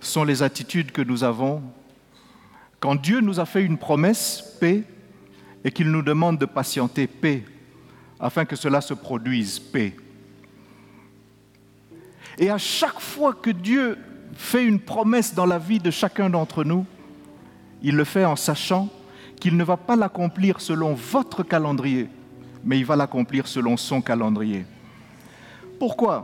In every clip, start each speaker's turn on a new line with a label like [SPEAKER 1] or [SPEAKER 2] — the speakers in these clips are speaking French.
[SPEAKER 1] sont les attitudes que nous avons quand Dieu nous a fait une promesse, paix, et qu'il nous demande de patienter, paix, afin que cela se produise, paix. Et à chaque fois que Dieu fait une promesse dans la vie de chacun d'entre nous, il le fait en sachant qu'il ne va pas l'accomplir selon votre calendrier, mais il va l'accomplir selon son calendrier. Pourquoi ?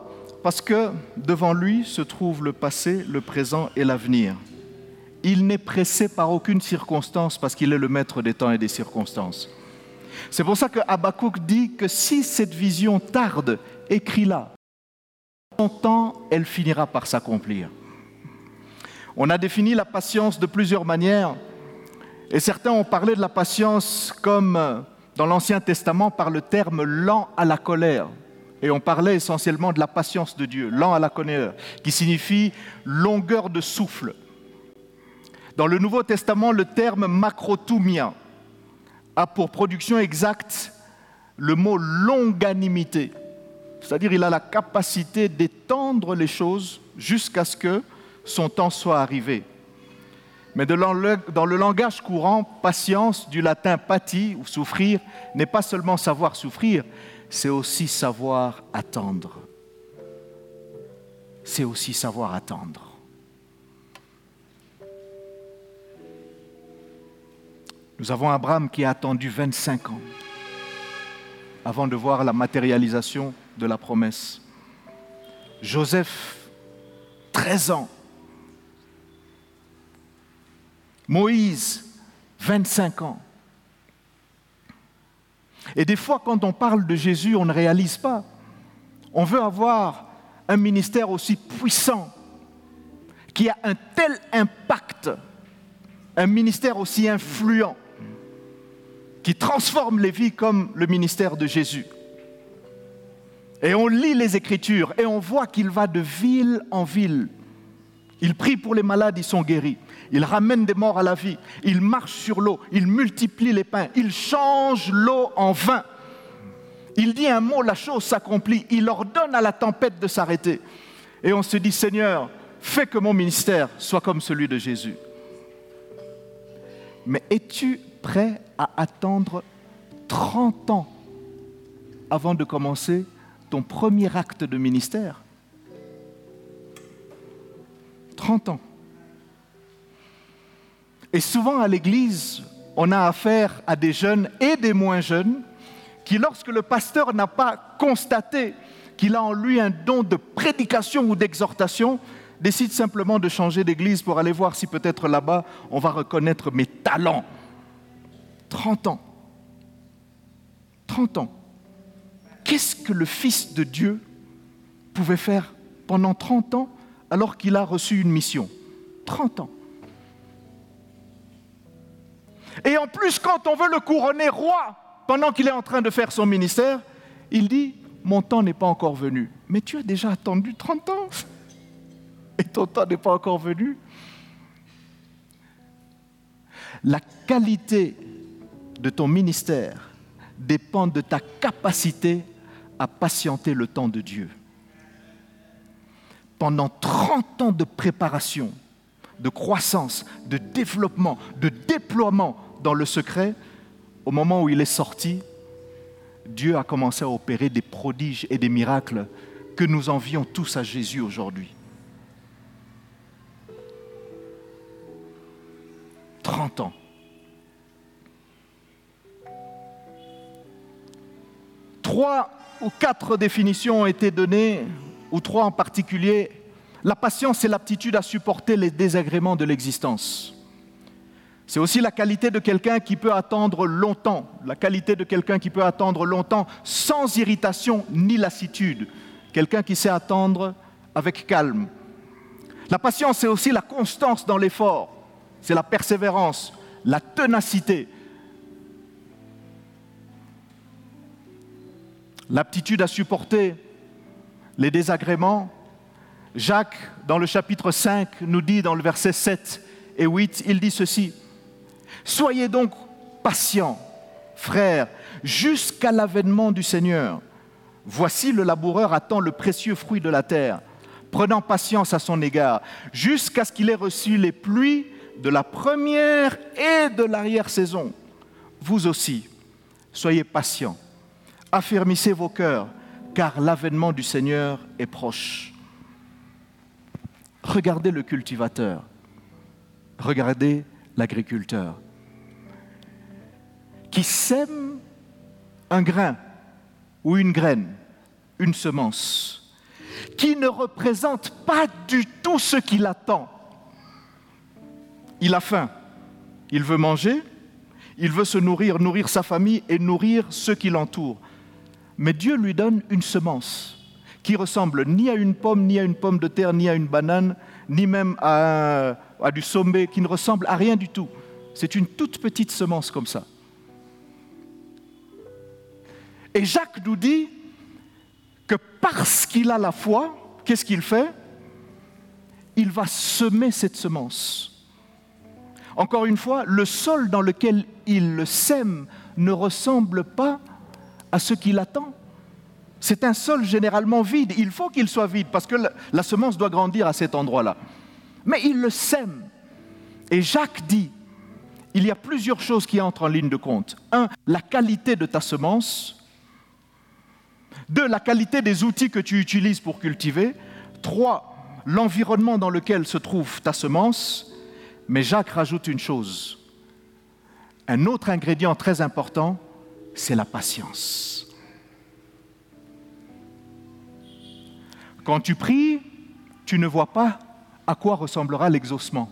[SPEAKER 1] Parce que devant lui se trouve le passé, le présent et l'avenir. Il n'est pressé par aucune circonstance parce qu'il est le maître des temps et des circonstances. C'est pour ça que Habakkuk dit que si cette vision tarde, écris-la. Longtemps, elle finira par s'accomplir. On a défini la patience de plusieurs manières et certains ont parlé de la patience comme dans l'Ancien Testament par le terme lent à la colère. Et on parlait essentiellement de la patience de Dieu, lent à la colère, qui signifie longueur de souffle. Dans le Nouveau Testament, le terme makrothumia a pour production exacte le mot longanimité. C'est-à-dire qu'il a la capacité d'étendre les choses jusqu'à ce que son temps soit arrivé. Mais dans le langage courant, patience, du latin pati ou souffrir, n'est pas seulement savoir souffrir, c'est aussi savoir attendre. C'est aussi savoir attendre. Nous avons Abraham qui a attendu 25 ans avant de voir la matérialisation de la promesse. Joseph, 13 ans. Moïse, 25 ans. Et des fois, quand on parle de Jésus, on ne réalise pas. On veut avoir un ministère aussi puissant, qui a un tel impact, un ministère aussi influent, qui transforme les vies comme le ministère de Jésus. Et on lit les Écritures et on voit qu'il va de ville en ville. Il prie pour les malades, ils sont guéris. Il ramène des morts à la vie. Il marche sur l'eau. Il multiplie les pains. Il change l'eau en vin. Il dit un mot, la chose s'accomplit. Il ordonne à la tempête de s'arrêter. Et on se dit, Seigneur, fais que mon ministère soit comme celui de Jésus. Mais es-tu prêt à attendre 30 ans avant de commencer ton premier acte de ministère? 30 ans. Et souvent à l'église, on a affaire à des jeunes et des moins jeunes qui, lorsque le pasteur n'a pas constaté qu'il a en lui un don de prédication ou d'exhortation, décide simplement de changer d'église pour aller voir si peut-être là-bas, on va reconnaître mes talents. 30 ans. 30 ans. Qu'est-ce que le Fils de Dieu pouvait faire pendant 30 ans alors qu'il a reçu une mission? 30 ans. Et en plus, quand on veut le couronner roi, pendant qu'il est en train de faire son ministère, il dit, mon temps n'est pas encore venu. Mais tu as déjà attendu 30 ans et ton temps n'est pas encore venu. La qualité de ton ministère dépend de ta capacité à patienter le temps de Dieu. Pendant 30 ans de préparation, de croissance, de développement, de déploiement dans le secret, au moment où il est sorti, Dieu a commencé à opérer des prodiges et des miracles que nous envions tous à Jésus aujourd'hui. 30 ans. 3 ou 4 définitions ont été données, ou 3 en particulier. La patience, c'est l'aptitude à supporter les désagréments de l'existence. C'est aussi la qualité de quelqu'un qui peut attendre longtemps, la qualité de quelqu'un qui peut attendre longtemps sans irritation ni lassitude, quelqu'un qui sait attendre avec calme. La patience, c'est aussi la constance dans l'effort, c'est la persévérance, la ténacité. L'aptitude à supporter les désagréments. Jacques, dans le chapitre 5, nous dit dans le verset 7 et 8, il dit ceci. « Soyez donc patients, frères, jusqu'à l'avènement du Seigneur. Voici le laboureur attend le précieux fruit de la terre, prenant patience à son égard, jusqu'à ce qu'il ait reçu les pluies de la première et de l'arrière-saison. Vous aussi, soyez patients, affermissez vos cœurs, car l'avènement du Seigneur est proche. Regardez le cultivateur, regardez l'agriculteur, qui sème un grain ou une graine, une semence, qui ne représente pas du tout ce qu'il attend. Il a faim, il veut manger, il veut se nourrir, nourrir sa famille et nourrir ceux qui l'entourent. Mais Dieu lui donne une semence qui ressemble ni à une pomme, ni à une pomme de terre, ni à une banane, ni même à du sommé, qui ne ressemble à rien du tout. C'est une toute petite semence comme ça. Et Jacques nous dit que parce qu'il a la foi, qu'est-ce qu'il fait? Il va semer cette semence. Encore une fois, le sol dans lequel il le sème ne ressemble pas à ce qu'il attend. C'est un sol généralement vide. Il faut qu'il soit vide parce que la semence doit grandir à cet endroit-là. Mais il le sème. Et Jacques dit, il y a plusieurs choses qui entrent en ligne de compte. 1, la qualité de ta semence. 2, la qualité des outils que tu utilises pour cultiver. 3, l'environnement dans lequel se trouve ta semence. Mais Jacques rajoute une chose. Un autre ingrédient très important, c'est la patience. Quand tu pries, tu ne vois pas à quoi ressemblera l'exaucement.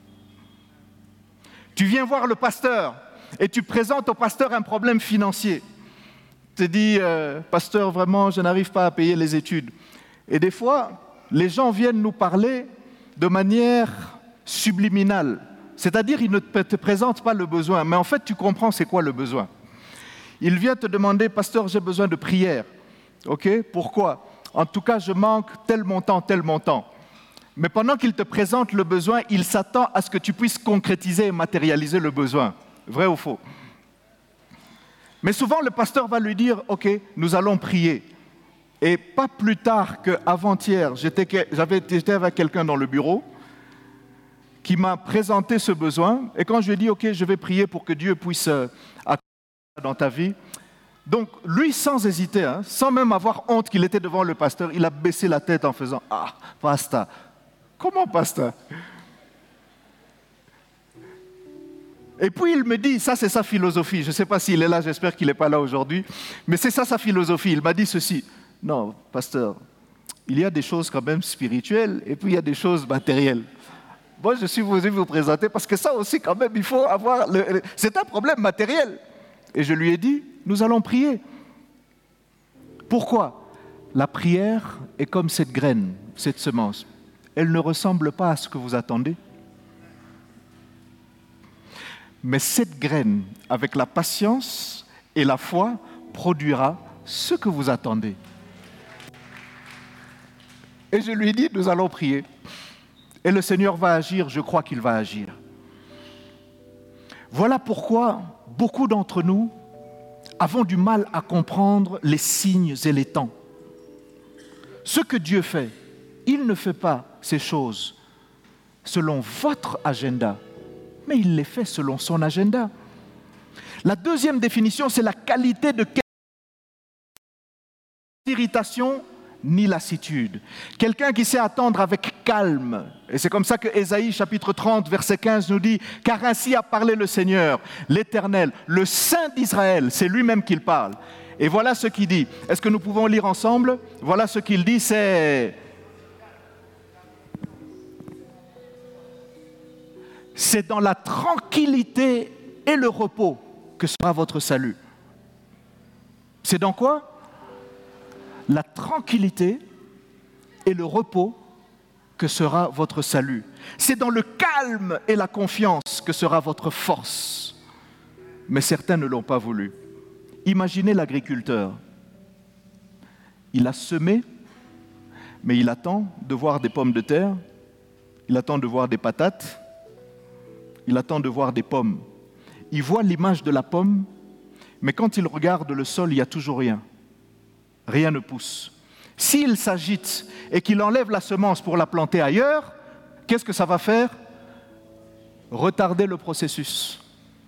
[SPEAKER 1] Tu viens voir le pasteur et tu présentes au pasteur un problème financier. Tu te dis, pasteur, vraiment, je n'arrive pas à payer les études. Et des fois, les gens viennent nous parler de manière subliminale. C'est-à-dire, ils ne te présentent pas le besoin, mais en fait, tu comprends c'est quoi le besoin. Il vient te demander, pasteur, j'ai besoin de prière. Ok, pourquoi? En tout cas, je manque tel montant, tel montant. Mais pendant qu'il te présente le besoin, il s'attend à ce que tu puisses concrétiser et matérialiser le besoin. Vrai ou faux? Mais souvent, le pasteur va lui dire, ok, nous allons prier. Et pas plus tard qu'avant-hier, j'étais avec quelqu'un dans le bureau qui m'a présenté ce besoin. Et quand je lui ai dit, ok, je vais prier pour que Dieu puisse accomplir dans ta vie. Donc, lui, sans hésiter, sans même avoir honte qu'il était devant le pasteur, il a baissé la tête en faisant « Ah, pasteur, comment pasteur ?» Et puis il me dit, ça c'est sa philosophie, je ne sais pas s'il est là, j'espère qu'il n'est pas là aujourd'hui, mais c'est ça sa philosophie, il m'a dit ceci. Non, pasteur, il y a des choses quand même spirituelles et puis il y a des choses matérielles. Moi, je suis venu vous présenter parce que ça aussi, quand même, il faut avoir... C'est un problème matériel. Et je lui ai dit, nous allons prier. Pourquoi? La prière est comme cette graine, cette semence. Elle ne ressemble pas à ce que vous attendez. Mais cette graine, avec la patience et la foi, produira ce que vous attendez. Et je lui ai dit, nous allons prier. Et le Seigneur va agir, je crois qu'il va agir. Voilà pourquoi beaucoup d'entre nous avons du mal à comprendre les signes et les temps. Ce que Dieu fait, il ne fait pas ces choses selon votre agenda, mais il les fait selon son agenda. La deuxième définition, c'est la qualité de irritation ni lassitude. Quelqu'un qui sait attendre avec calme. Et c'est comme ça que Ésaïe chapitre 30 verset 15 nous dit « Car ainsi a parlé le Seigneur, l'Éternel, le Saint d'Israël. » C'est lui-même qu'il parle. Et voilà ce qu'il dit. Est-ce que nous pouvons lire ensemble? Voilà ce qu'il dit, c'est dans la tranquillité et le repos que sera votre salut. C'est dans quoi? La tranquillité et le repos que sera votre salut. C'est dans le calme et la confiance que sera votre force. Mais certains ne l'ont pas voulu. Imaginez l'agriculteur. Il a semé, mais il attend de voir des pommes de terre, il attend de voir des patates, il attend de voir des pommes. Il voit l'image de la pomme, mais quand il regarde le sol, il n'y a toujours rien. Rien ne pousse. S'il s'agite et qu'il enlève la semence pour la planter ailleurs, qu'est-ce que ça va faire? Retarder le processus.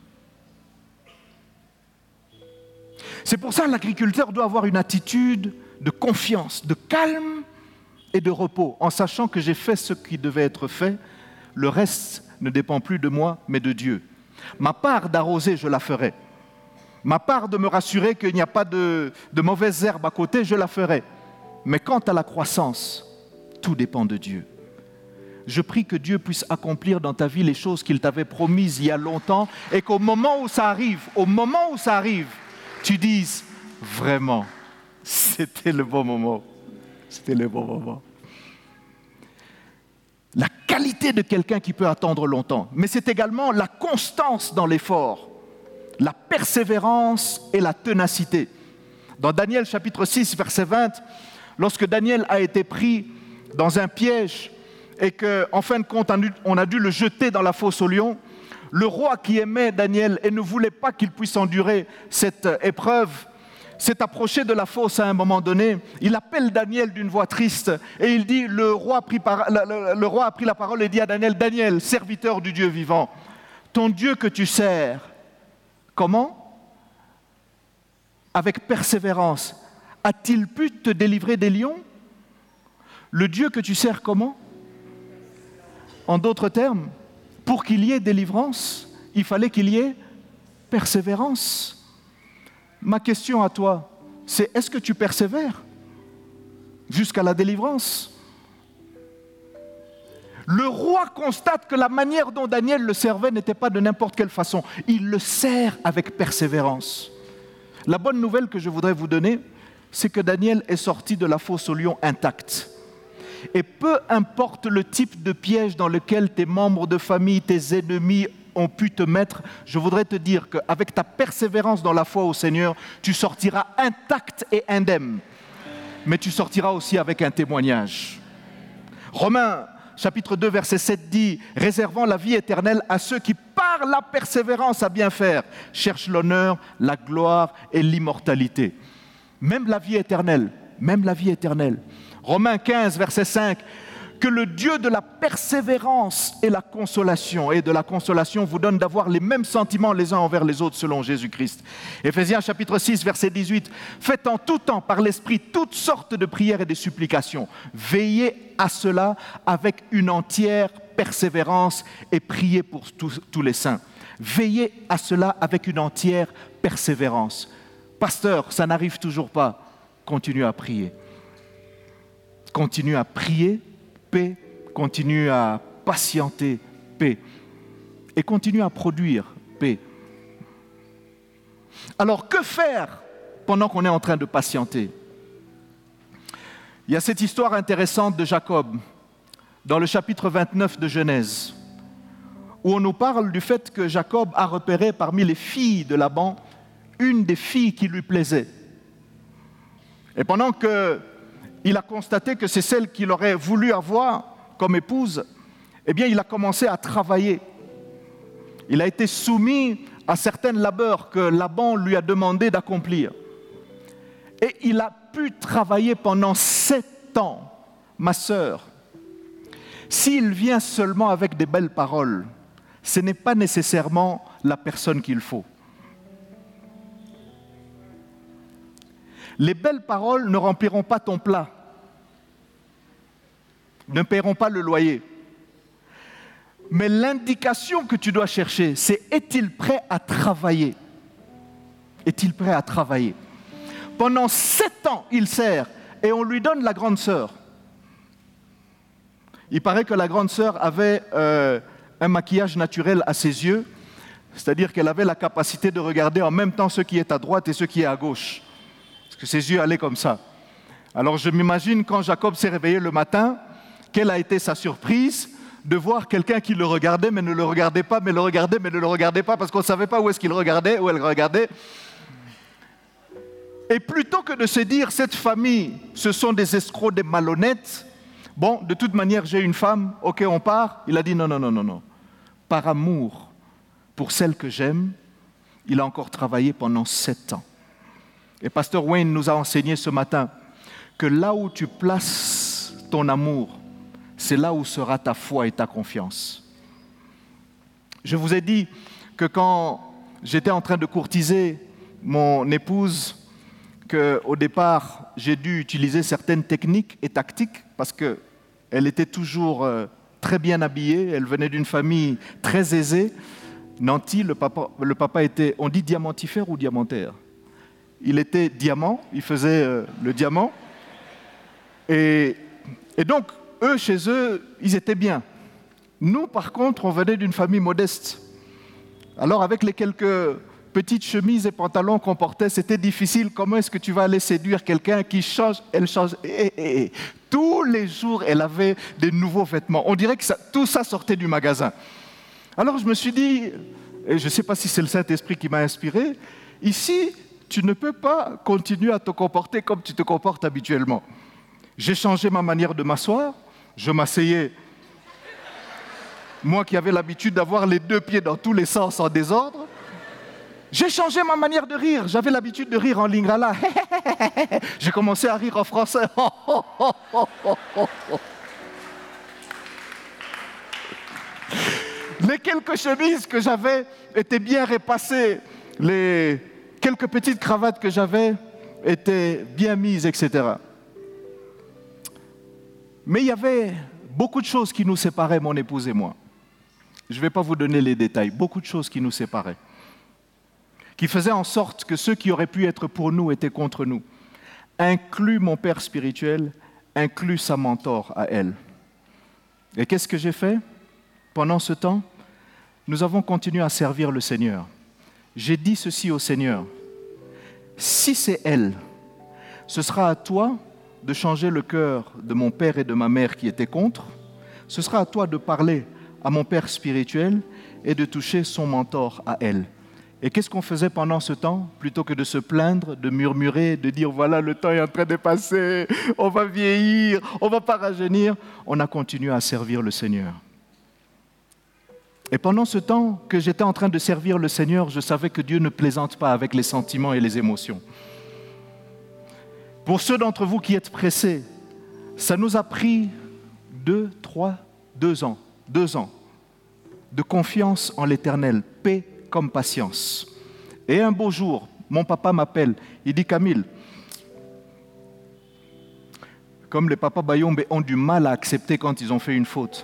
[SPEAKER 1] C'est pour ça que l'agriculteur doit avoir une attitude de confiance, de calme et de repos, en sachant que j'ai fait ce qui devait être fait. Le reste ne dépend plus de moi, mais de Dieu. Ma part d'arroser, je la ferai. Ma part de me rassurer qu'il n'y a pas de mauvaises herbes à côté, je la ferai. Mais quant à la croissance, tout dépend de Dieu. Je prie que Dieu puisse accomplir dans ta vie les choses qu'il t'avait promises il y a longtemps et qu'au moment où ça arrive, tu dises vraiment, c'était le bon moment. C'était le bon moment. La qualité de quelqu'un qui peut attendre longtemps, mais c'est également la constance dans l'effort, la persévérance et la ténacité. Dans Daniel chapitre 6, verset 20, lorsque Daniel a été pris dans un piège et qu'en fin de compte, on a dû le jeter dans la fosse aux lions, le roi qui aimait Daniel et ne voulait pas qu'il puisse endurer cette épreuve, s'est approché de la fosse à un moment donné. Il appelle Daniel d'une voix triste et il dit, le roi a pris la parole et dit à Daniel, « Daniel, serviteur du Dieu vivant, ton Dieu que tu sers, comment? Avec persévérance, a-t-il pu te délivrer des lions? Le Dieu que tu sers comment? En d'autres termes, pour qu'il y ait délivrance, il fallait qu'il y ait persévérance. Ma question à toi, c'est est-ce que tu persévères jusqu'à la délivrance? Le roi constate que la manière dont Daniel le servait n'était pas de n'importe quelle façon. Il le sert avec persévérance. La bonne nouvelle que je voudrais vous donner, c'est que Daniel est sorti de la fosse aux lions intact. Et peu importe le type de piège dans lequel tes membres de famille, tes ennemis ont pu te mettre, je voudrais te dire qu'avec ta persévérance dans la foi au Seigneur, tu sortiras intact et indemne. Mais tu sortiras aussi avec un témoignage. Romains chapitre 2, verset 7 dit « Réservant la vie éternelle à ceux qui, par la persévérance à bien faire, cherchent l'honneur, la gloire et l'immortalité. » Même la vie éternelle. Romains 15, verset 5, que le Dieu de la persévérance et de la consolation vous donne d'avoir les mêmes sentiments les uns envers les autres selon Jésus-Christ. Éphésiens chapitre 6, verset 18, faites en tout temps par l'Esprit toutes sortes de prières et de supplications. Veillez à cela avec une entière persévérance et priez pour tous les saints. Veillez à cela avec une entière persévérance. Pasteur, ça n'arrive toujours pas. Continue à prier. Continue à prier, paix. Continue à patienter, paix. Et continue à produire, paix. Alors, que faire pendant qu'on est en train de patienter? Il y a cette histoire intéressante de Jacob, dans le chapitre 29 de Genèse, où on nous parle du fait que Jacob a repéré parmi les filles de Laban une des filles qui lui plaisait. Et pendant qu'il a constaté que c'est celle qu'il aurait voulu avoir comme épouse, eh bien, il a commencé à travailler. Il a été soumis à certains labeurs que Laban lui a demandé d'accomplir. Et il a pu travailler pendant 7 ans. Ma sœur, s'il vient seulement avec des belles paroles, ce n'est pas nécessairement la personne qu'il faut. Les belles paroles ne rempliront pas ton plat, ne paieront pas le loyer. Mais l'indication que tu dois chercher, c'est est-il prêt à travailler? Est-il prêt à travailler? Pendant 7 ans, il sert et on lui donne la grande sœur. Il paraît que la grande sœur avait un maquillage naturel à ses yeux, c'est-à-dire qu'elle avait la capacité de regarder en même temps ce qui est à droite et ce qui est à gauche. Parce que ses yeux allaient comme ça. Alors je m'imagine quand Jacob s'est réveillé le matin, quelle a été sa surprise de voir quelqu'un qui le regardait, mais ne le regardait pas, mais le regardait, mais ne le regardait pas, parce qu'on ne savait pas où est-ce qu'il regardait, où elle regardait. Et plutôt que de se dire, cette famille, ce sont des escrocs, des malhonnêtes, bon, de toute manière, j'ai une femme, ok, on part. Il a dit non. Par amour pour celle que j'aime, il a encore travaillé pendant 7 ans. Et Pasteur Wayne nous a enseigné ce matin que là où tu places ton amour, c'est là où sera ta foi et ta confiance. Je vous ai dit que quand j'étais en train de courtiser mon épouse, qu'au départ, j'ai dû utiliser certaines techniques et tactiques parce qu'elle était toujours très bien habillée, elle venait d'une famille très aisée. Nanti, le papa était, on dit diamantifère ou diamantaire? Il était diamant, il faisait le diamant. Et donc, eux, chez eux, ils étaient bien. Nous, par contre, on venait d'une famille modeste. Alors, avec les quelques petites chemises et pantalons qu'on portait, c'était difficile. Comment est-ce que tu vas aller séduire quelqu'un qui change? Elle change. Tous les jours, elle avait des nouveaux vêtements. On dirait que tout ça sortait du magasin. Alors, je me suis dit, et je ne sais pas si c'est le Saint-Esprit qui m'a inspiré, ici, tu ne peux pas continuer à te comporter comme tu te comportes habituellement. J'ai changé ma manière de m'asseoir. Je m'asseyais, moi qui avais l'habitude d'avoir les deux pieds dans tous les sens en désordre. J'ai changé ma manière de rire. J'avais l'habitude de rire en lingala. J'ai commencé à rire en français. Les quelques chemises que j'avais étaient bien repassées. Les quelques petites cravates que j'avais étaient bien mises, etc. Mais il y avait beaucoup de choses qui nous séparaient, mon épouse et moi. Je ne vais pas vous donner les détails. Beaucoup de choses qui nous séparaient. Qui faisaient en sorte que ceux qui auraient pu être pour nous étaient contre nous. Inclus mon père spirituel, inclus sa mentor à elle. Et qu'est-ce que j'ai fait? Pendant ce temps, nous avons continué à servir le Seigneur. J'ai dit ceci au Seigneur. Si c'est elle, ce sera à toi de changer le cœur de mon père et de ma mère qui étaient contre. Ce sera à toi de parler à mon père spirituel et de toucher son mentor à elle. Et qu'est-ce qu'on faisait pendant ce temps? Plutôt que de se plaindre, de murmurer, de dire « voilà, le temps est en train de passer, on va vieillir, on ne va pas rajeunir », on a continué à servir le Seigneur. Et pendant ce temps que j'étais en train de servir le Seigneur, je savais que Dieu ne plaisante pas avec les sentiments et les émotions. Pour ceux d'entre vous qui êtes pressés, ça nous a pris 2 ans de confiance en l'Éternel, paix comme patience. Et un beau jour, mon papa m'appelle, il dit « Camille, comme les papas Bayombe ont du mal à accepter quand ils ont fait une faute,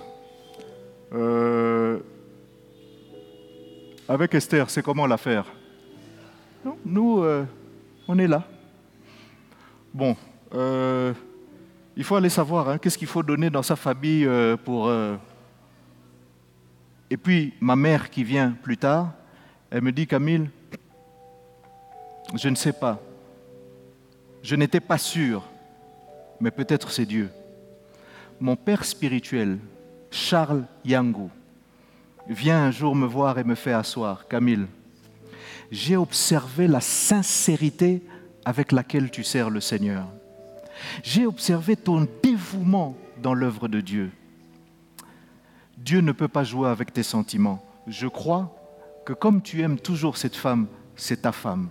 [SPEAKER 1] avec Esther, c'est comment l'affaire? Non, nous, on est là. Bon, il faut aller savoir qu'est-ce qu'il faut donner dans sa famille pour... Et puis, ma mère qui vient plus tard, elle me dit, Camille, je ne sais pas. Je n'étais pas sûr, mais peut-être c'est Dieu. Mon père spirituel, Charles Yangou, vient un jour me voir et me fait asseoir. Camille, j'ai observé la sincérité avec laquelle tu sers le Seigneur. J'ai observé ton dévouement dans l'œuvre de Dieu. Dieu ne peut pas jouer avec tes sentiments. Je crois que comme tu aimes toujours cette femme, c'est ta femme.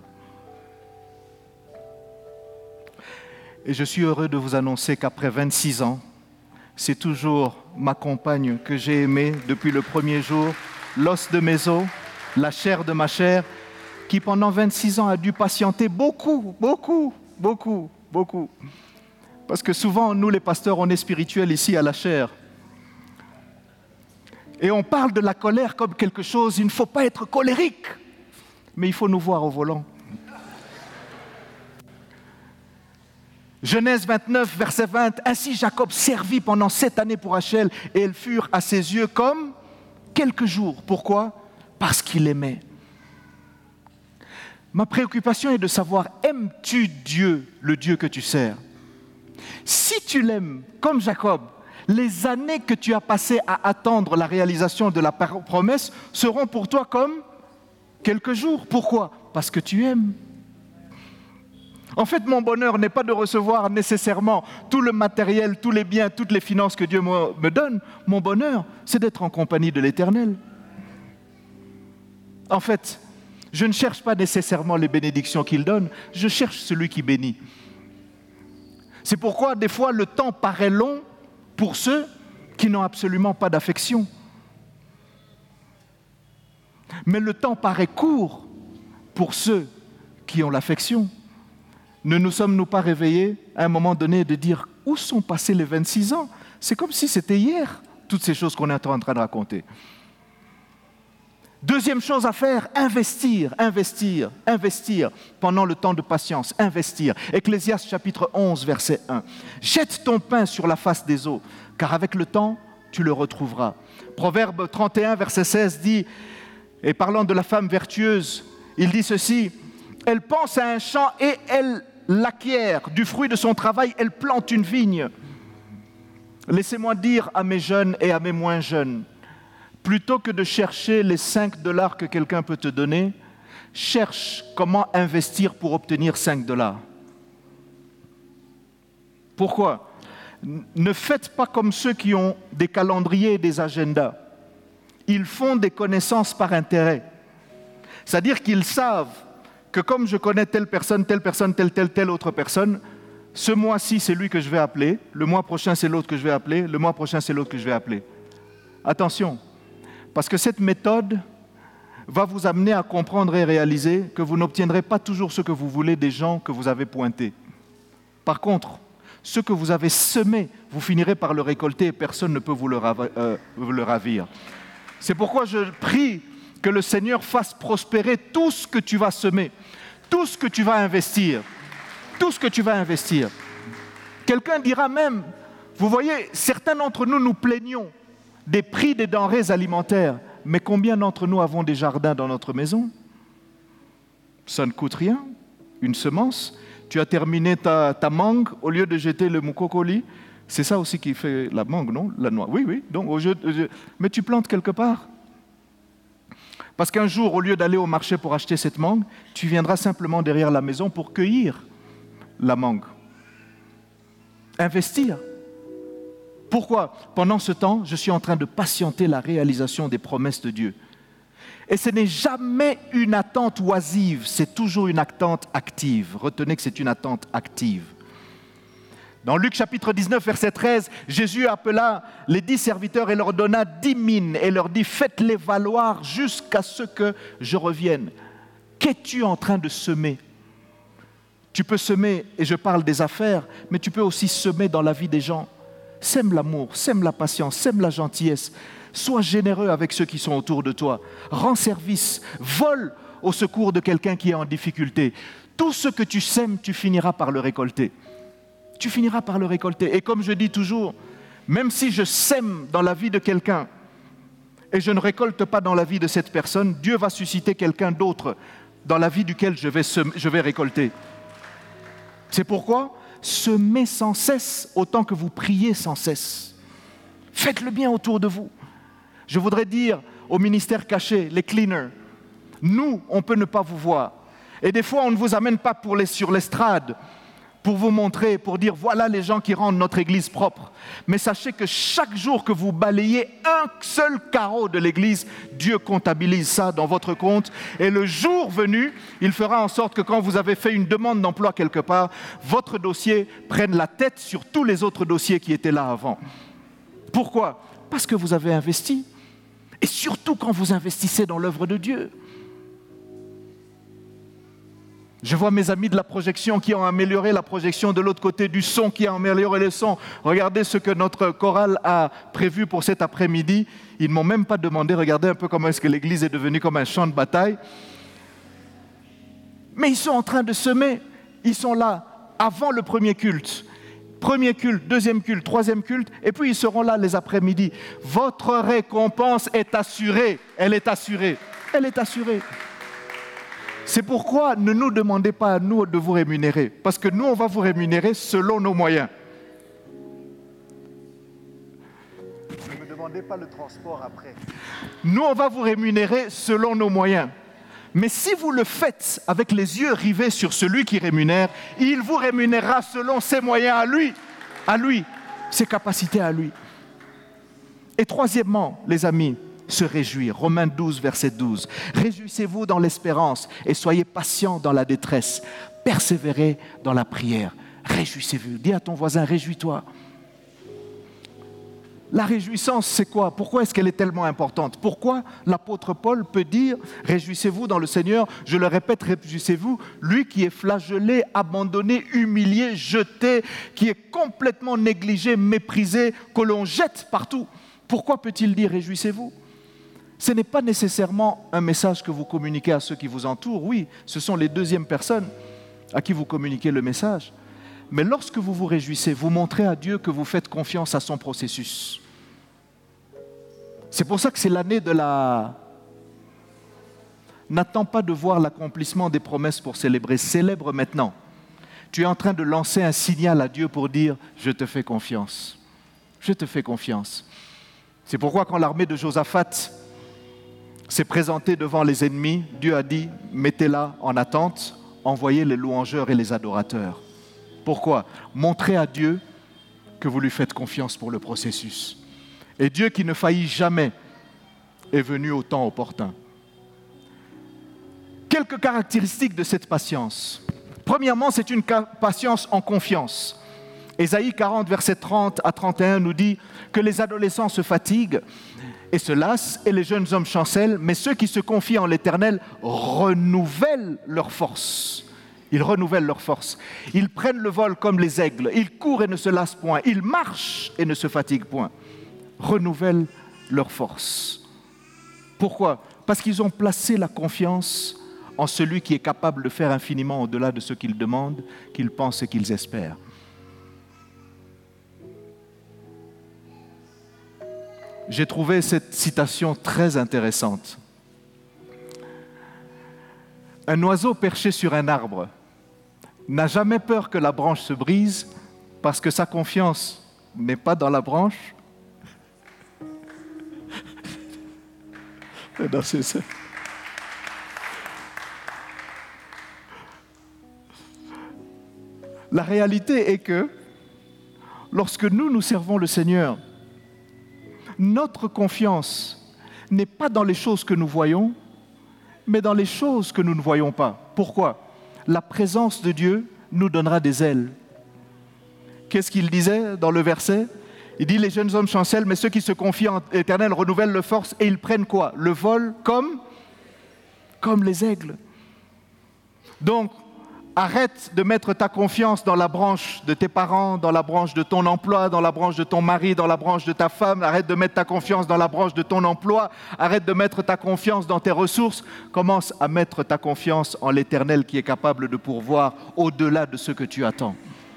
[SPEAKER 1] Et je suis heureux de vous annoncer qu'après 26 ans, c'est toujours ma compagne que j'ai aimée depuis le premier jour, l'os de mes os, la chair de ma chair, qui pendant 26 ans a dû patienter beaucoup. Parce que souvent, nous les pasteurs, on est spirituels ici à la chair. Et on parle de la colère comme quelque chose, il ne faut pas être colérique, mais il faut nous voir au volant. Genèse 29, verset 20, « Ainsi Jacob servit pendant 7 années pour Rachel, et elles furent à ses yeux comme quelques jours. » Pourquoi? Parce qu'il aimait. Ma préoccupation est de savoir, aimes-tu Dieu, le Dieu que tu sers? Si tu l'aimes comme Jacob, les années que tu as passées à attendre la réalisation de la promesse seront pour toi comme quelques jours. Pourquoi? Parce que tu aimes. En fait, mon bonheur n'est pas de recevoir nécessairement tout le matériel, tous les biens, toutes les finances que Dieu me donne. Mon bonheur, c'est d'être en compagnie de l'Éternel. En fait, je ne cherche pas nécessairement les bénédictions qu'il donne, je cherche celui qui bénit. C'est pourquoi des fois le temps paraît long pour ceux qui n'ont absolument pas d'affection. Mais le temps paraît court pour ceux qui ont l'affection. Ne nous sommes-nous pas réveillés à un moment donné de dire « Où sont passés les 26 ans ?» C'est comme si c'était hier, toutes ces choses qu'on est en train de raconter. Deuxième chose à faire, investir pendant le temps de patience, investir. Ecclésiaste chapitre 11, verset 1. « Jette ton pain sur la face des eaux, car avec le temps, tu le retrouveras. » Proverbe 31, verset 16 dit, et parlant de la femme vertueuse, il dit ceci, « Elle pense à un champ et elle l'acquiert. Du fruit de son travail, elle plante une vigne. » Laissez-moi dire à mes jeunes et à mes moins jeunes, plutôt que de chercher les 5 $ que quelqu'un peut te donner, cherche comment investir pour obtenir 5 $. Pourquoi ? Ne faites pas comme ceux qui ont des calendriers et des agendas. Ils font des connaissances par intérêt. C'est-à-dire qu'ils savent que comme je connais telle personne, telle autre personne, ce mois-ci, c'est lui que je vais appeler, le mois prochain, c'est l'autre que je vais appeler, le mois prochain, c'est l'autre que je vais appeler. Attention, parce que cette méthode va vous amener à comprendre et réaliser que vous n'obtiendrez pas toujours ce que vous voulez des gens que vous avez pointés. Par contre, ce que vous avez semé, vous finirez par le récolter et personne ne peut vous le ravir. C'est pourquoi je prie que le Seigneur fasse prospérer tout ce que tu vas semer, tout ce que tu vas investir. Tout ce que tu vas investir. Quelqu'un dira même, vous voyez, certains d'entre nous nous plaignons des prix des denrées alimentaires, mais combien d'entre nous avons des jardins dans notre maison ? Ça ne coûte rien, une semence. Tu as terminé ta mangue, au lieu de jeter le moukokoli, c'est ça aussi qui fait la mangue, non ? La noix. Oui, donc, mais tu plantes quelque part. Parce qu'un jour, au lieu d'aller au marché pour acheter cette mangue, tu viendras simplement derrière la maison pour cueillir la mangue. Investir. Pourquoi ? Pendant ce temps, je suis en train de patienter la réalisation des promesses de Dieu. Et ce n'est jamais une attente oisive, c'est toujours une attente active. Retenez que c'est une attente active. Dans Luc chapitre 19, verset 13, Jésus appela les 10 serviteurs et leur donna 10 mines et leur dit « Faites-les valoir jusqu'à ce que je revienne. » Qu'es-tu en train de semer ? Tu peux semer, et je parle des affaires, mais tu peux aussi semer dans la vie des gens. Sème l'amour, sème la patience, sème la gentillesse. Sois généreux avec ceux qui sont autour de toi. Rends service, vole au secours de quelqu'un qui est en difficulté. Tout ce que tu sèmes, tu finiras par le récolter. Tu finiras par le récolter. Et comme je dis toujours, même si je sème dans la vie de quelqu'un et je ne récolte pas dans la vie de cette personne, Dieu va susciter quelqu'un d'autre dans la vie duquel je vais récolter. C'est pourquoi semez sans cesse autant que vous priez sans cesse. Faites le bien autour de vous. Je voudrais dire au ministère caché, les cleaners, nous, on peut ne pas vous voir. Et des fois, on ne vous amène pas sur l'estrade pour vous montrer, pour dire voilà les gens qui rendent notre église propre. Mais sachez que chaque jour que vous balayez un seul carreau de l'église, Dieu comptabilise ça dans votre compte. Et le jour venu, il fera en sorte que quand vous avez fait une demande d'emploi quelque part, votre dossier prenne la tête sur tous les autres dossiers qui étaient là avant. Pourquoi ? Parce que vous avez investi. Et surtout quand vous investissez dans l'œuvre de Dieu. Je vois mes amis de la projection qui ont amélioré la projection de l'autre côté, du son qui a amélioré le son. Regardez ce que notre chorale a prévu pour cet après-midi. Ils ne m'ont même pas demandé, regardez un peu comment est-ce que l'église est devenue comme un champ de bataille. Mais ils sont en train de semer. Ils sont là avant le premier culte. Premier culte, deuxième culte, troisième culte, et puis ils seront là les après-midi. Votre récompense est assurée. Elle est assurée. Elle est assurée. C'est pourquoi ne nous demandez pas à nous de vous rémunérer, parce que nous, on va vous rémunérer selon nos moyens. Ne me demandez pas le transport après. Nous, on va vous rémunérer selon nos moyens. Mais si vous le faites avec les yeux rivés sur celui qui rémunère, il vous rémunérera selon ses moyens à lui, ses capacités à lui. Et troisièmement, les amis, se réjouir. Romains 12, verset 12. Réjouissez-vous dans l'espérance et soyez patients dans la détresse. Persévérez dans la prière. Réjouissez-vous. Dis à ton voisin, réjouis-toi. La réjouissance, c'est quoi? Pourquoi est-ce qu'elle est tellement importante? Pourquoi l'apôtre Paul peut dire « Réjouissez-vous dans le Seigneur ». Je le répète, réjouissez-vous. Lui qui est flagellé, abandonné, humilié, jeté, qui est complètement négligé, méprisé, que l'on jette partout. Pourquoi peut-il dire « Réjouissez-vous » ? Ce n'est pas nécessairement un message que vous communiquez à ceux qui vous entourent. Oui, ce sont les deuxièmes personnes à qui vous communiquez le message. Mais lorsque vous vous réjouissez, vous montrez à Dieu que vous faites confiance à son processus. C'est pour ça que c'est l'année de la... N'attends pas de voir l'accomplissement des promesses pour célébrer. Célèbre maintenant. Tu es en train de lancer un signal à Dieu pour dire « Je te fais confiance. Je te fais confiance. » C'est pourquoi quand l'armée de Josaphat s'est présentée devant les ennemis, Dieu a dit « Mettez-la en attente, envoyez les louangeurs et les adorateurs. » Pourquoi? Montrez à Dieu que vous lui faites confiance pour le processus. Et Dieu qui ne faillit jamais est venu au temps opportun. Quelques caractéristiques de cette patience. Premièrement, c'est une patience en confiance. Ésaïe 40, versets 30 à 31 nous dit que les adolescents se fatiguent et se lassent et les jeunes hommes chancellent, mais ceux qui se confient en l'Éternel renouvellent leur force. Ils renouvellent leur force. Ils prennent le vol comme les aigles. Ils courent et ne se lassent point. Ils marchent et ne se fatiguent point. Renouvellent leur force. Pourquoi? Parce qu'ils ont placé la confiance en celui qui est capable de faire infiniment au-delà de ce qu'ils demandent, qu'ils pensent et qu'ils espèrent. J'ai trouvé cette citation très intéressante. Un oiseau perché sur un arbre n'a jamais peur que la branche se brise parce que sa confiance n'est pas dans la branche. Non, c'est ça. La réalité est que lorsque nous servons le Seigneur, notre confiance n'est pas dans les choses que nous voyons, mais dans les choses que nous ne voyons pas. Pourquoi? La présence de Dieu nous donnera des ailes. Qu'est-ce qu'il disait dans le verset? Il dit, les jeunes hommes chancellent, mais ceux qui se confient en l'Éternel renouvellent leur force et ils prennent quoi? Le vol comme les aigles. Donc, arrête de mettre ta confiance dans la branche de tes parents, dans la branche de ton emploi, dans la branche de ton mari, dans la branche de ta femme. Arrête de mettre ta confiance dans la branche de ton emploi. Arrête de mettre ta confiance dans tes ressources. Commence à mettre ta confiance en l'Éternel qui est capable de pourvoir au-delà de ce que tu attends.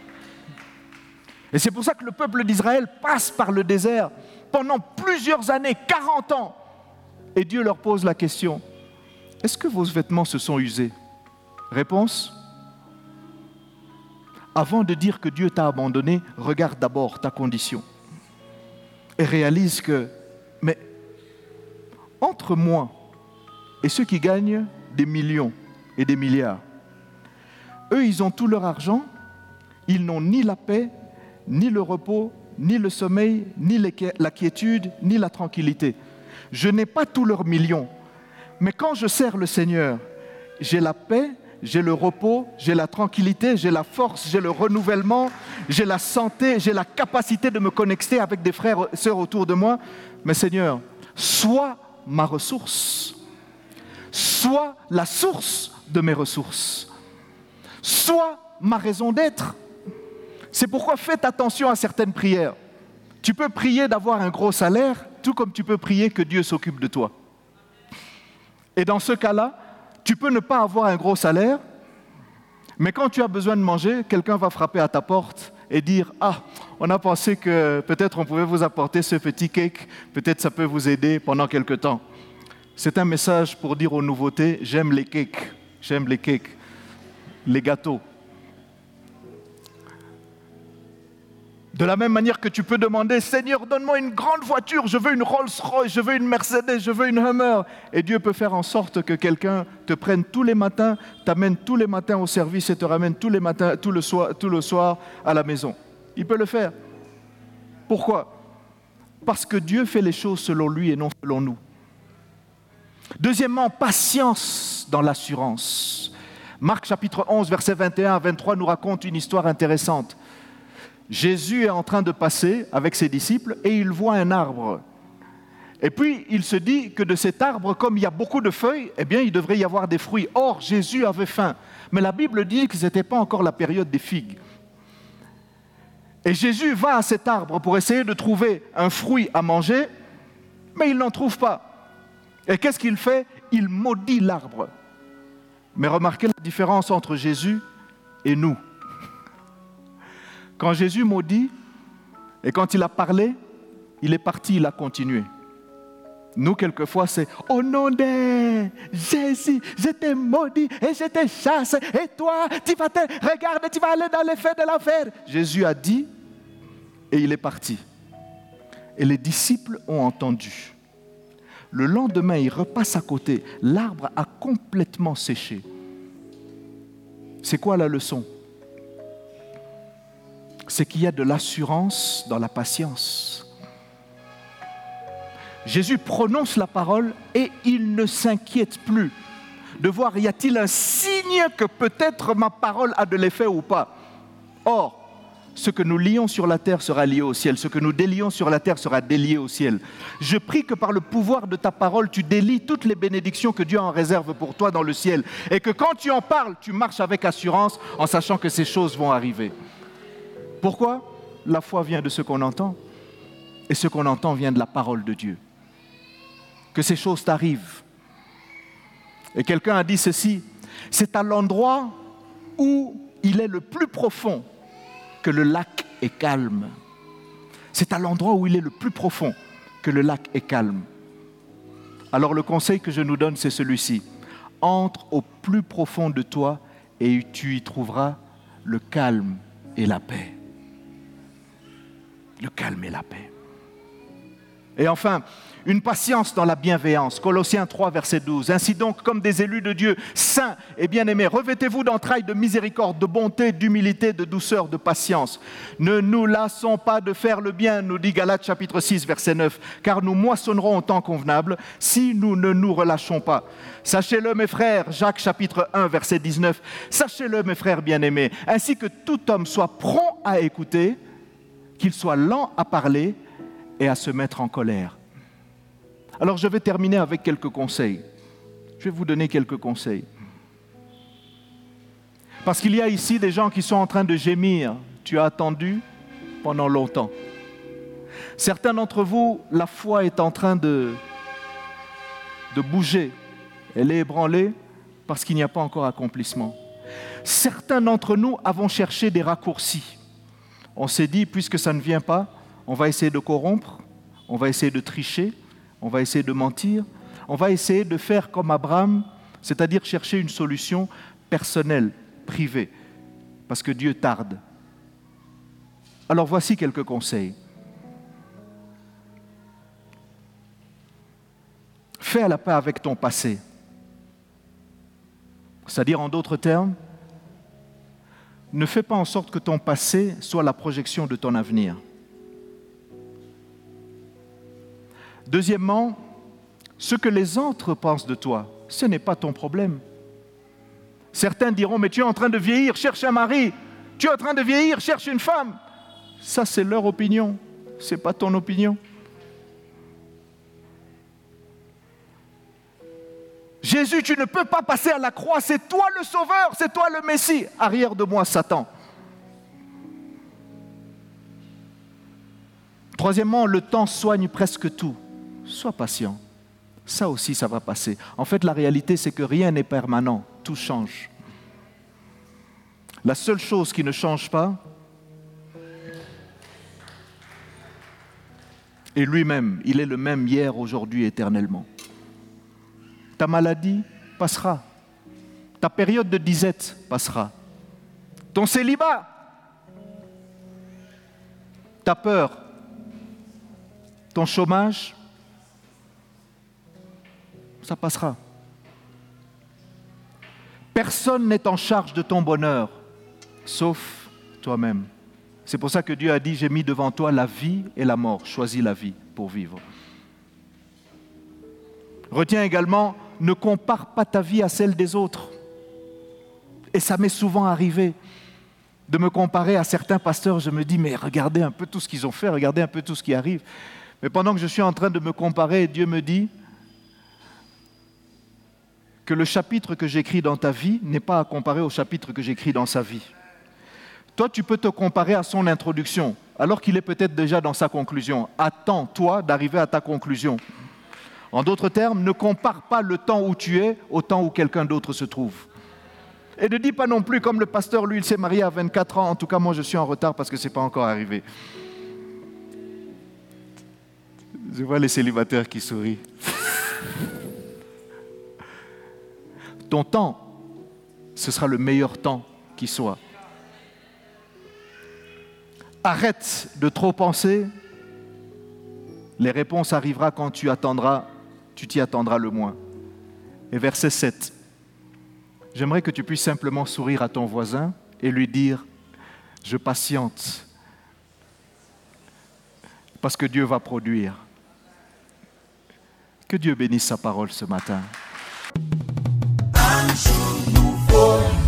[SPEAKER 1] Et c'est pour ça que le peuple d'Israël passe par le désert pendant plusieurs années, 40 ans. Et Dieu leur pose la question, est-ce que vos vêtements se sont usés? Réponse? Avant de dire que Dieu t'a abandonné, regarde d'abord ta condition. Et réalise que, mais entre moi et ceux qui gagnent des millions et des milliards, eux, ils ont tout leur argent, ils n'ont ni la paix, ni le repos, ni le sommeil, ni la quiétude, ni la tranquillité. Je n'ai pas tous leurs millions, mais quand je sers le Seigneur, j'ai la paix, j'ai le repos, j'ai la tranquillité, j'ai la force, j'ai le renouvellement, j'ai la santé, j'ai la capacité de me connecter avec des frères et sœurs autour de moi. Mais Seigneur, sois ma ressource, sois la source de mes ressources, sois ma raison d'être. C'est pourquoi faites attention à certaines prières. Tu peux prier d'avoir un gros salaire, tout comme tu peux prier que Dieu s'occupe de toi. Et dans ce cas-là, tu peux ne pas avoir un gros salaire, mais quand tu as besoin de manger, quelqu'un va frapper à ta porte et dire « Ah, on a pensé que peut-être on pouvait vous apporter ce petit cake, peut-être ça peut vous aider pendant quelque temps. » C'est un message pour dire aux nouveautés « J'aime les cakes, les gâteaux. » De la même manière que tu peux demander « Seigneur, donne-moi une grande voiture, je veux une Rolls-Royce, je veux une Mercedes, je veux une Hummer. » Et Dieu peut faire en sorte que quelqu'un te prenne tous les matins, t'amène tous les matins au service et te ramène tous les matins, tout le soir à la maison. Il peut le faire. Pourquoi? Parce que Dieu fait les choses selon lui et non selon nous. Deuxièmement, patience dans l'assurance. Marc chapitre 11, versets 21 à 23 nous raconte une histoire intéressante. Jésus est en train de passer avec ses disciples et il voit un arbre. Et puis, il se dit que de cet arbre, comme il y a beaucoup de feuilles, eh bien, il devrait y avoir des fruits. Or, Jésus avait faim. Mais la Bible dit que ce n'était pas encore la période des figues. Et Jésus va à cet arbre pour essayer de trouver un fruit à manger, mais il n'en trouve pas. Et qu'est-ce qu'il fait? Il maudit l'arbre. Mais remarquez la différence entre Jésus et nous. Quand Jésus maudit, et quand il a parlé, il est parti, il a continué. Nous, quelquefois, c'est « Au nom de Jésus, je t'ai maudit et je te chasse. Et toi, regarde, tu vas aller dans les feux de l'enfer. » Jésus a dit et il est parti. Et les disciples ont entendu. Le lendemain, ils repassent à côté. L'arbre a complètement séché. C'est quoi la leçon? C'est qu'il y a de l'assurance dans la patience. Jésus prononce la parole et il ne s'inquiète plus de voir y a-t-il un signe que peut-être ma parole a de l'effet ou pas. Or, ce que nous lions sur la terre sera lié au ciel, ce que nous délions sur la terre sera délié au ciel. Je prie que par le pouvoir de ta parole, tu délies toutes les bénédictions que Dieu en réserve pour toi dans le ciel et que quand tu en parles, tu marches avec assurance en sachant que ces choses vont arriver. Pourquoi? La foi vient de ce qu'on entend et ce qu'on entend vient de la parole de Dieu. Que ces choses t'arrivent. Et quelqu'un a dit ceci, c'est à l'endroit où il est le plus profond que le lac est calme. C'est à l'endroit où il est le plus profond que le lac est calme. Alors le conseil que je nous donne, c'est celui-ci. Entre au plus profond de toi et tu y trouveras le calme et la paix. Le calme et la paix. Et enfin, une patience dans la bienveillance. Colossiens 3, verset 12. Ainsi donc, comme des élus de Dieu, saints et bien-aimés, revêtez-vous d'entrailles de miséricorde, de bonté, d'humilité, de douceur, de patience. Ne nous lassons pas de faire le bien, nous dit Galates chapitre 6, verset 9, car nous moissonnerons au temps convenable si nous ne nous relâchons pas. Sachez-le, mes frères, Jacques chapitre 1, verset 19, sachez-le, mes frères bien-aimés, ainsi que tout homme soit prompt à écouter, qu'il soit lent à parler et à se mettre en colère. Alors je vais terminer avec quelques conseils. Je vais vous donner quelques conseils. Parce qu'il y a ici des gens qui sont en train de gémir. Tu as attendu pendant longtemps. Certains d'entre vous, la foi est en train de bouger. Elle est ébranlée parce qu'il n'y a pas encore accomplissement. Certains d'entre nous avons cherché des raccourcis. On s'est dit, puisque ça ne vient pas, on va essayer de corrompre, on va essayer de tricher, on va essayer de mentir, on va essayer de faire comme Abraham, c'est-à-dire chercher une solution personnelle, privée, parce que Dieu tarde. Alors voici quelques conseils. Fais la paix avec ton passé. C'est-à-dire, en d'autres termes, ne fais pas en sorte que ton passé soit la projection de ton avenir. Deuxièmement, ce que les autres pensent de toi, ce n'est pas ton problème. Certains diront, mais tu es en train de vieillir, cherche un mari. Tu es en train de vieillir, cherche une femme. Ça, c'est leur opinion, ce n'est pas ton opinion. Jésus, tu ne peux pas passer à la croix, c'est toi le Sauveur, c'est toi le Messie. Arrière de moi, Satan. Troisièmement, le temps soigne presque tout. Sois patient. Ça aussi, ça va passer. En fait, la réalité, c'est que rien n'est permanent. Tout change. La seule chose qui ne change pas est lui-même. Il est le même hier, aujourd'hui, éternellement. Ta maladie passera. Ta période de disette passera. Ton célibat, ta peur, ton chômage, ça passera. Personne n'est en charge de ton bonheur, sauf toi-même. C'est pour ça que Dieu a dit, j'ai mis devant toi la vie et la mort. Choisis la vie pour vivre. Retiens également, ne compare pas ta vie à celle des autres. Et ça m'est souvent arrivé de me comparer à certains pasteurs. Je me dis, mais regardez un peu tout ce qu'ils ont fait, regardez un peu tout ce qui arrive. Mais pendant que je suis en train de me comparer, Dieu me dit que le chapitre que j'écris dans ta vie n'est pas à comparer au chapitre que j'écris dans sa vie. Toi, tu peux te comparer à son introduction, alors qu'il est peut-être déjà dans sa conclusion. Attends, toi, d'arriver à ta conclusion. En d'autres termes, ne compare pas le temps où tu es au temps où quelqu'un d'autre se trouve. Et ne dis pas non plus, comme le pasteur, lui, il s'est marié à 24 ans, en tout cas, moi, je suis en retard parce que ce n'est pas encore arrivé. Je vois les célibataires qui sourient. Ton temps, ce sera le meilleur temps qui soit. Arrête de trop penser. Les réponses arriveront quand tu t'y attendras le moins. Et verset 7. J'aimerais que tu puisses simplement sourire à ton voisin et lui dire « Je patiente parce que Dieu va produire. » Que Dieu bénisse sa parole ce matin. Un jour nouveau.